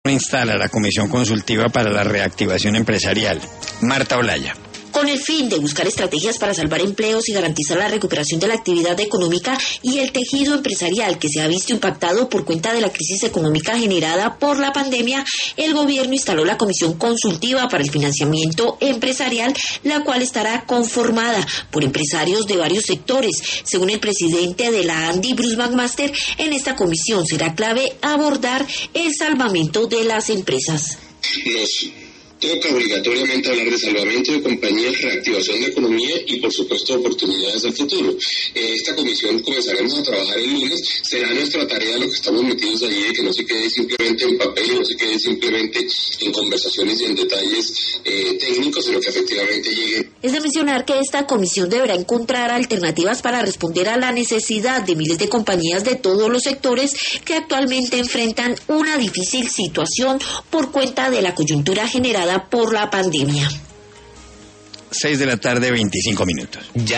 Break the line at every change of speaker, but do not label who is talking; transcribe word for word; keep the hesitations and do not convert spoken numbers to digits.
Instala la Comisión Consultiva para la Reactivación Empresarial. Marta Olaya.
Con el fin de buscar estrategias para salvar empleos y garantizar la recuperación de la actividad económica y el tejido empresarial que se ha visto impactado por cuenta de la crisis económica generada por la pandemia, el gobierno instaló la Comisión Consultiva para el Financiamiento Empresarial, la cual estará conformada por empresarios de varios sectores. Según el presidente de la ANDI, Bruce McMaster, en esta comisión será clave abordar el salvamento de las empresas.
Nos toca obligatoriamente hablar de salvamento de compañías, reactivación de economía y, por supuesto, oportunidades del futuro. Eh, esta comisión comenzaremos a trabajar el lunes. Será nuestra tarea lo que estamos metidos allí, de que no se quede simplemente en papel, no se quede simplemente en conversaciones y en detalles eh, técnicos, sino que efectivamente llegue.
Es de mencionar que esta comisión deberá encontrar alternativas para responder a la necesidad de miles de compañías de todos los sectores que actualmente enfrentan una difícil situación por cuenta de la coyuntura generada por la pandemia.
seis de la tarde, veinticinco minutos. Ya